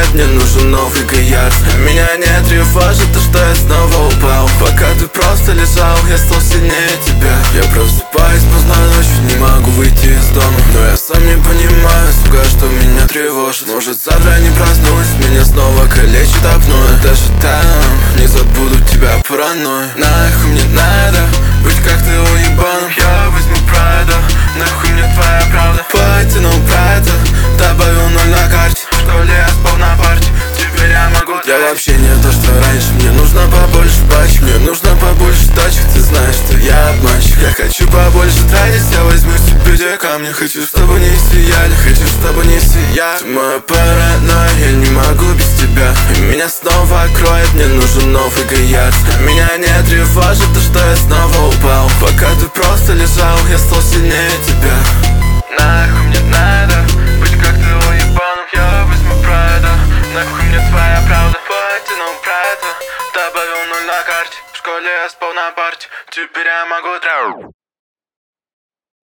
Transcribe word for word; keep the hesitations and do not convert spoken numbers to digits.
кроет, мне нужен новый гаяц. Меня не тревожит то, что я снова упал. Пока ты просто лежал, я стал сильнее тебя. Я просыпаюсь поздно ночью, не могу выйти из дома, но я сам не понимаю, сука, что меня тревожит. Может, завтра не проснусь, меня снова калечит апноэ. Даже там не забуду тебя паранойю. Нахуй мне надо быть как ты уебаном. Я возьму Прада, нахуй мне твоя правда. Потянул Прада, добавил ноль на карте. Что ли я спал на парте, теперь я могу. Я вообще не то, что раньше. Мне нужно побольше пачек, мне нужно побольше тачек. Ты знаешь, что я обманщик. Я хочу побольше тратить, я возьму себе те камни. Хочу, чтобы не сияли, хочу, чтобы не сияли. Ты моя паранойя, я не могу без тебя. И меня снова кроет, мне нужен новый гаяц. Меня не тревожит то, что я снова упал. Пока ты просто лежал, я стал сильнее тебя. Нахуй мне надо быть как ты уебаном. Я возьму Прада, нахуй мне твоя правда. Потянул Прада, добавил ноль на карте. В школе я спал на парте, теперь я могу трав.